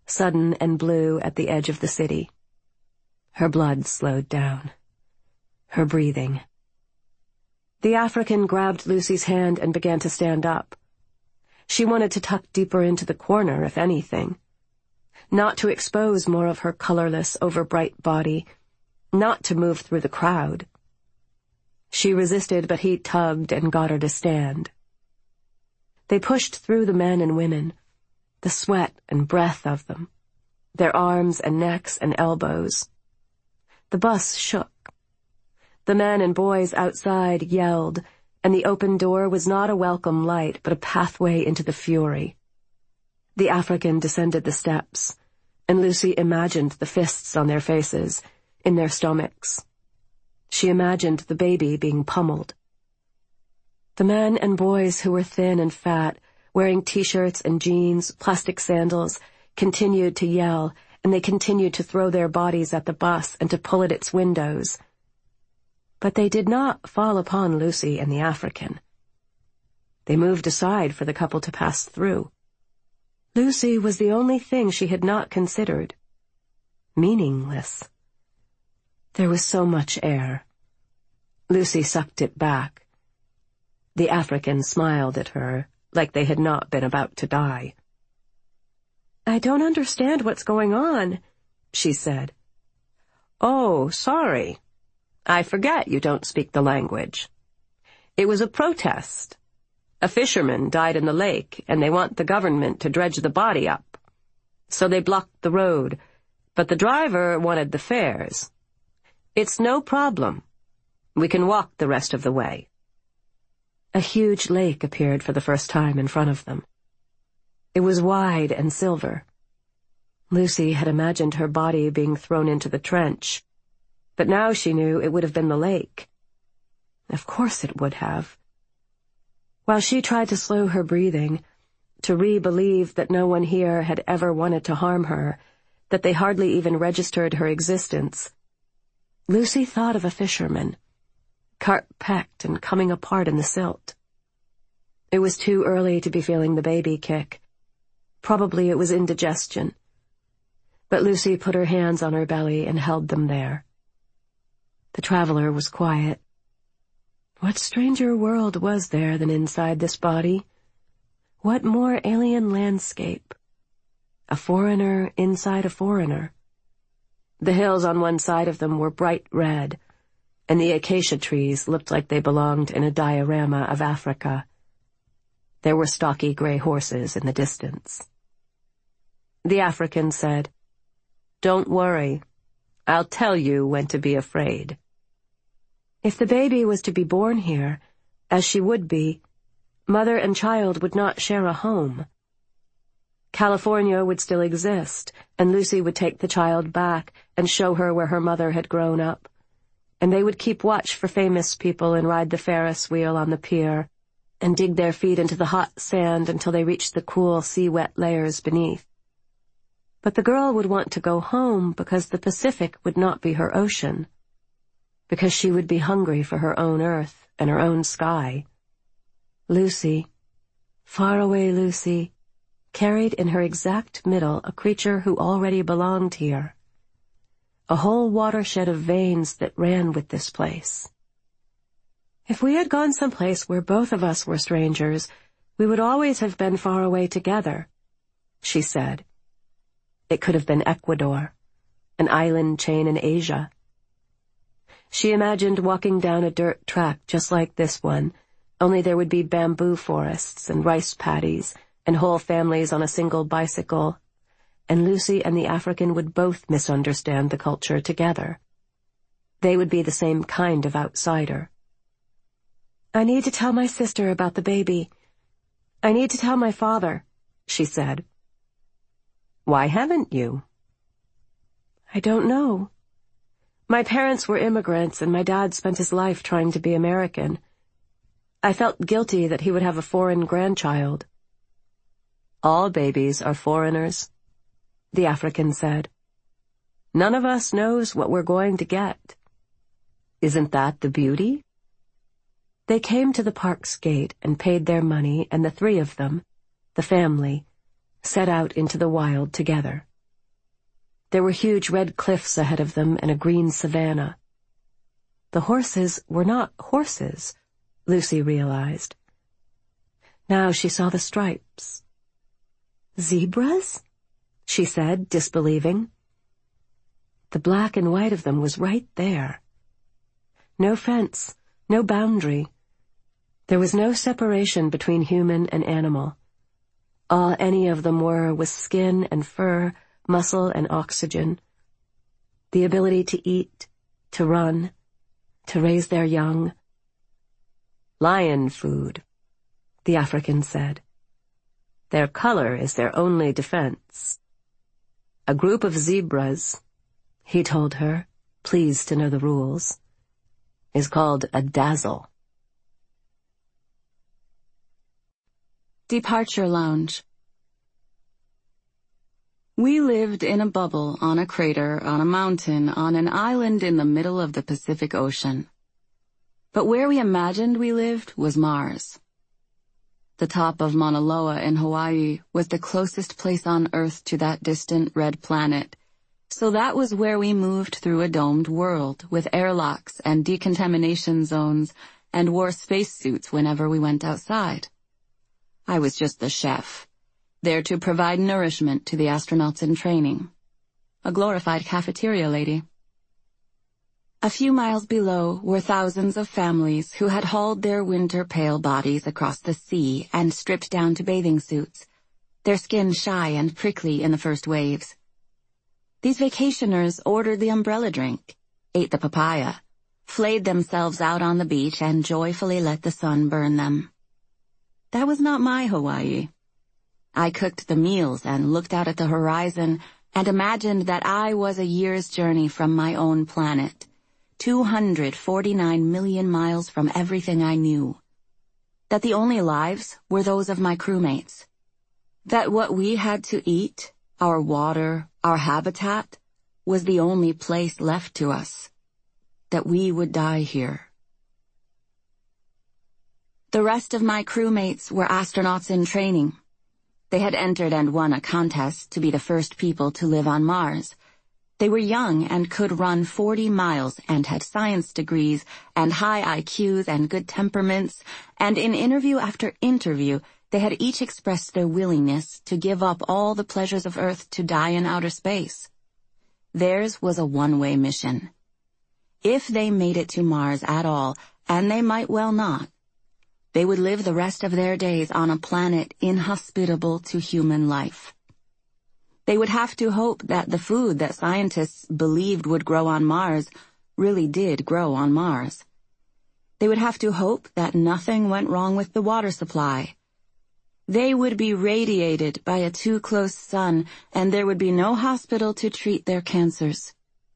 sudden and blue at the edge of the city. Her blood slowed down. Her breathing. The African grabbed Lucy's hand and began to stand up. She wanted to tuck deeper into the corner, if anything. Not to expose more of her colorless, overbright body. Not to move through the crowd. She resisted, but he tugged and got her to stand. They pushed through the men and women, the sweat and breath of them, their arms and necks and elbows. The bus shook. The men and boys outside yelled, and the open door was not a welcome light, but a pathway into the fury. The African descended the steps, and Lucy imagined the fists on their faces, in their stomachs. She imagined the baby being pummeled. The men and boys who were thin and fat, wearing t-shirts and jeans, plastic sandals, continued to yell, and they continued to throw their bodies at the bus and to pull at its windows. But they did not fall upon Lucy and the African. They moved aside for the couple to pass through. Lucy was the only thing she had not considered. Meaningless. There was so much air. Lucy sucked it back. The African smiled at her, like they had not been about to die. "I don't understand what's going on," she said. "Oh, sorry. I forget you don't speak the language. It was a protest. A fisherman died in the lake, and they want the government to dredge the body up. So they blocked the road, but the driver wanted the fares. It's no problem. We can walk the rest of the way." A huge lake appeared for the first time in front of them. It was wide and silver. Lucy had imagined her body being thrown into the trench, but now she knew it would have been the lake. Of course it would have. While she tried to slow her breathing, to re-believe that no one here had ever wanted to harm her, that they hardly even registered her existence, Lucy thought of a fisherman, cart-pecked and coming apart in the silt. It was too early to be feeling the baby kick. Probably it was indigestion. But Lucy put her hands on her belly and held them there. The traveler was quiet. What stranger world was there than inside this body? What more alien landscape? A foreigner inside a foreigner. The hills on one side of them were bright red, and the acacia trees looked like they belonged in a diorama of Africa. There were stocky gray horses in the distance. The African said, "Don't worry. I'll tell you when to be afraid." If the baby was to be born here, as she would be, mother and child would not share a home. California would still exist, and Lucy would take the child back and show her where her mother had grown up, and they would keep watch for famous people and ride the Ferris wheel on the pier, and dig their feet into the hot sand until they reached the cool, sea-wet layers beneath. But the girl would want to go home because the Pacific would not be her ocean, because she would be hungry for her own earth and her own sky. Lucy, faraway Lucy, carried in her exact middle a creature who already belonged here, a whole watershed of veins that ran with this place. If we had gone someplace where both of us were strangers, we would always have been far away together, she said. It could have been Ecuador, an island chain in Asia. She imagined walking down a dirt track just like this one, only there would be bamboo forests and rice paddies and whole families on a single bicycle, and Lucy and the African would both misunderstand the culture together. They would be the same kind of outsider. "I need to tell my sister about the baby. I need to tell my father," she said. "Why haven't you?" "I don't know. My parents were immigrants, and my dad spent his life trying to be American. I felt guilty that he would have a foreign grandchild." "All babies are foreigners," the African said. "None of us knows what we're going to get. Isn't that the beauty?" They came to the park's gate and paid their money, and the three of them, the family, set out into the wild together. There were huge red cliffs ahead of them and a green savanna. The horses were not horses, Lucy realized. Now she saw the stripes. Zebras? She said, disbelieving. The black and white of them was right there. No fence, no boundary. There was no separation between human and animal. All any of them were was skin and fur, muscle and oxygen. The ability to eat, to run, to raise their young. Lion food, the African said. Their color is their only defense. A group of zebras, he told her, pleased to know the rules, is called a dazzle. Departure Lounge. We lived in a bubble on a crater on a mountain on an island in the middle of the Pacific Ocean. But where we imagined we lived was Mars. The top of Mauna Loa in Hawaii was the closest place on Earth to that distant red planet, so that was where we moved through a domed world with airlocks and decontamination zones and wore spacesuits whenever we went outside. I was just the chef, there to provide nourishment to the astronauts in training. A glorified cafeteria lady. A few miles below were thousands of families who had hauled their winter pale bodies across the sea and stripped down to bathing suits, their skin shy and prickly in the first waves. These vacationers ordered the umbrella drink, ate the papaya, flayed themselves out on the beach and joyfully let the sun burn them. That was not my Hawaii. I cooked the meals and looked out at the horizon and imagined that I was a year's journey from my own planet, two hundred forty-nine million miles from everything I knew. That the only lives were those of my crewmates. That what we had to eat, our water, our habitat, was the only place left to us. That we would die here. The rest of my crewmates were astronauts in training. They had entered and won a contest to be the first people to live on Mars. They were young and could run forty miles and had science degrees and high I Qs and good temperaments, and in interview after interview, they had each expressed their willingness to give up all the pleasures of Earth to die in outer space. Theirs was a one-way mission. If they made it to Mars at all, and they might well not, they would live the rest of their days on a planet inhospitable to human life. They would have to hope that the food that scientists believed would grow on Mars really did grow on Mars. They would have to hope that nothing went wrong with the water supply. They would be radiated by a too-close sun, and there would be no hospital to treat their cancers.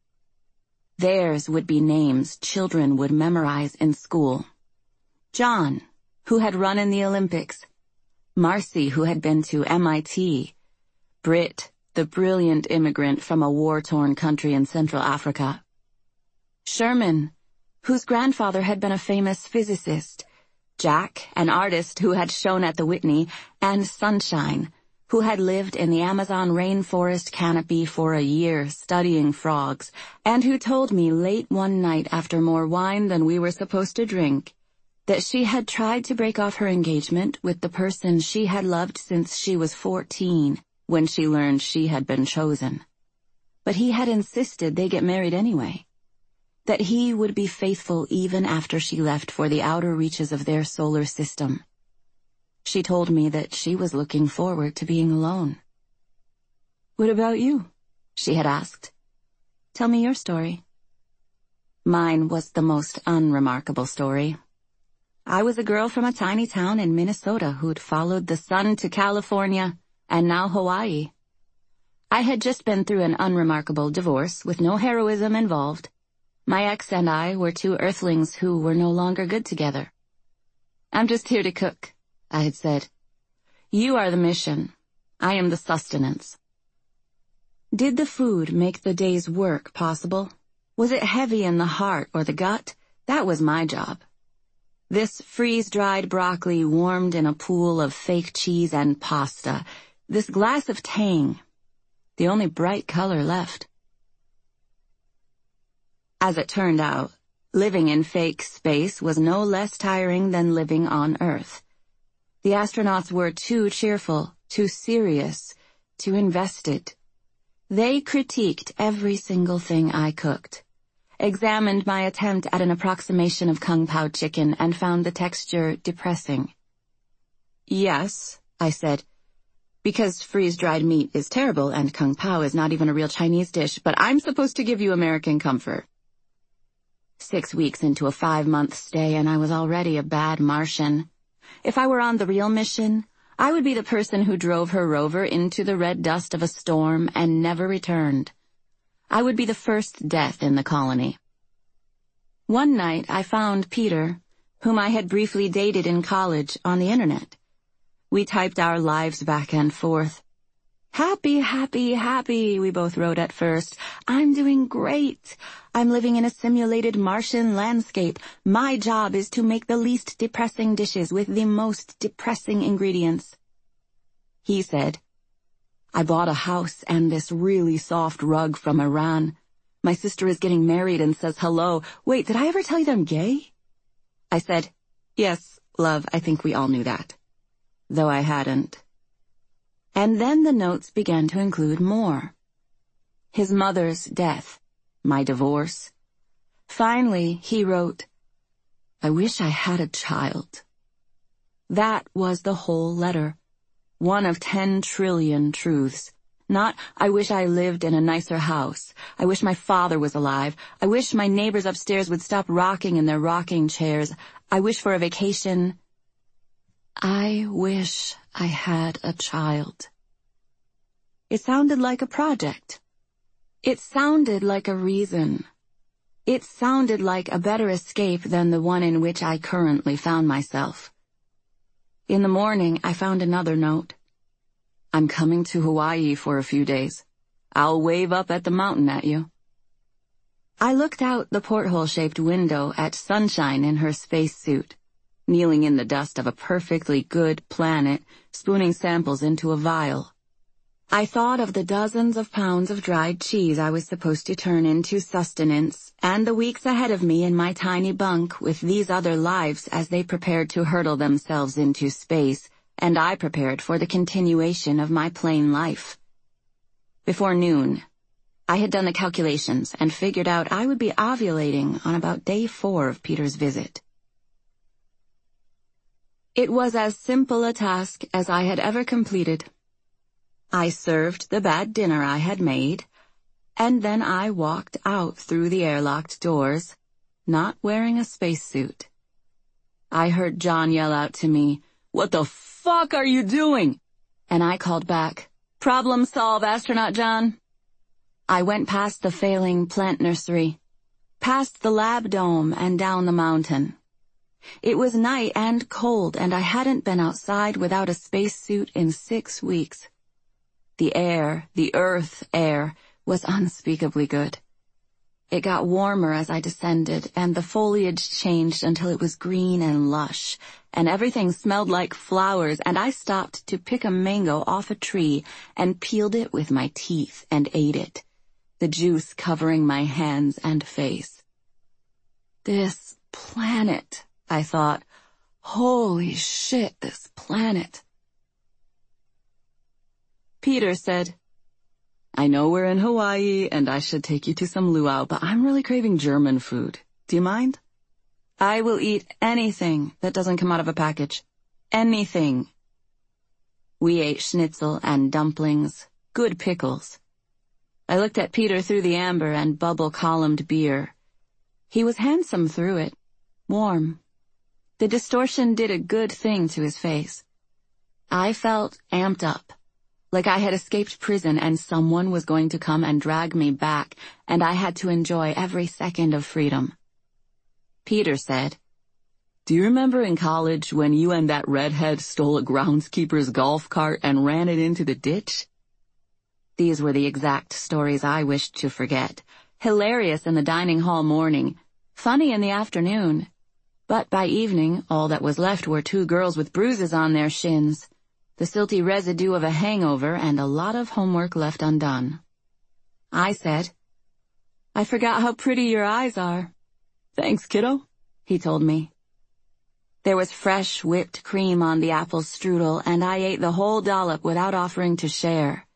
Theirs would be names children would memorize in school. John, who had run in the Olympics. Marcy, who had been to M I T. Britt, the brilliant immigrant from a war-torn country in Central Africa. Sherman, whose grandfather had been a famous physicist. Jack, an artist who had shown at the Whitney, and Sunshine, who had lived in the Amazon rainforest canopy for a year studying frogs, and who told me late one night after more wine than we were supposed to drink, that she had tried to break off her engagement with the person she had loved since she was fourteen, when she learned she had been chosen. But he had insisted they get married anyway. That he would be faithful even after she left for the outer reaches of their solar system. She told me that she was looking forward to being alone. "What about you?" she had asked. "Tell me your story." Mine was the most unremarkable story. I was a girl from a tiny town in Minnesota who'd followed the sun to California and now Hawaii. I had just been through an unremarkable divorce with no heroism involved. My ex and I were two earthlings who were no longer good together. "I'm just here to cook," I had said. "You are the mission. I am the sustenance." Did the food make the day's work possible? Was it heavy in the heart or the gut? That was my job. This freeze-dried broccoli warmed in a pool of fake cheese and pasta. This glass of Tang. the only bright color left. As it turned out, living in fake space was no less tiring than living on Earth. The astronauts were too cheerful, too serious, too invested. They critiqued every single thing I cooked, examined my attempt at an approximation of Kung Pao chicken, and found the texture depressing. "Yes," I said, "because freeze-dried meat is terrible and Kung Pao is not even a real Chinese dish, but I'm supposed to give you American comfort." Six weeks into a five-month stay and I was already a bad Martian. If I were on the real mission, I would be the person who drove her rover into the red dust of a storm and never returned. I would be the first death in the colony. One night I found Peter, whom I had briefly dated in college, on the internet. We typed our lives back and forth. "Happy, happy, happy," we both wrote at first. "I'm doing great. I'm living in a simulated Martian landscape. My job is to make the least depressing dishes with the most depressing ingredients." He said, "I bought a house and this really soft rug from Iran. My sister is getting married and says hello. Wait, did I ever tell you that I'm gay?" I said, "Yes, love, I think we all knew that." Though I hadn't. And then the notes began to include more. His mother's death, my divorce. Finally, he wrote, "I wish I had a child." That was the whole letter. One of ten trillion truths. Not, "I wish I lived in a nicer house. I wish my father was alive. I wish my neighbors upstairs would stop rocking in their rocking chairs. I wish for a vacation." I wish I had a child. It sounded like a project. It sounded like a reason. It sounded like a better escape than the one in which I currently found myself. In the morning, I found another note. "I'm coming to Hawaii for a few days. I'll wave up at the mountain at you." I looked out the porthole-shaped window at Sunshine in her spacesuit, kneeling in the dust of a perfectly good planet, spooning samples into a vial. I thought of the dozens of pounds of dried cheese I was supposed to turn into sustenance, and the weeks ahead of me in my tiny bunk with these other lives as they prepared to hurtle themselves into space, and I prepared for the continuation of my plain life. Before noon, I had done the calculations and figured out I would be ovulating on about day four of Peter's visit. It was as simple a task as I had ever completed. I served the bad dinner I had made, and then I walked out through the airlocked doors, not wearing a spacesuit. I heard John yell out to me, "What the fuck are you doing?" And I called back, "Problem solve, Astronaut John." I went past the failing plant nursery, past the lab dome and down the mountain. It was night and cold, and I hadn't been outside without a spacesuit in six weeks. The air, the Earth air, was unspeakably good. It got warmer as I descended, and the foliage changed until it was green and lush, and everything smelled like flowers, and I stopped to pick a mango off a tree and peeled it with my teeth and ate it, the juice covering my hands and face. This planet, I thought. Holy shit, this planet. Peter said, "I know we're in Hawaii and I should take you to some luau, but I'm really craving German food. Do you mind?" "I will eat anything that doesn't come out of a package. Anything." We ate schnitzel and dumplings, good pickles. I looked at Peter through the amber and bubble-columned beer. He was handsome through it, warm. The distortion did a good thing to his face. I felt amped up, like I had escaped prison and someone was going to come and drag me back, and I had to enjoy every second of freedom. Peter said, "Do you remember in college when you and that redhead stole a groundskeeper's golf cart and ran it into the ditch?" These were the exact stories I wished to forget. Hilarious in the dining hall morning, funny in the afternoon. But by evening, all that was left were two girls with bruises on their shins. the silty residue of a hangover and a lot of homework left undone. I said, "I forgot how pretty your eyes are." "Thanks, kiddo," he told me. There was fresh whipped cream on the apple strudel, and I ate the whole dollop without offering to share.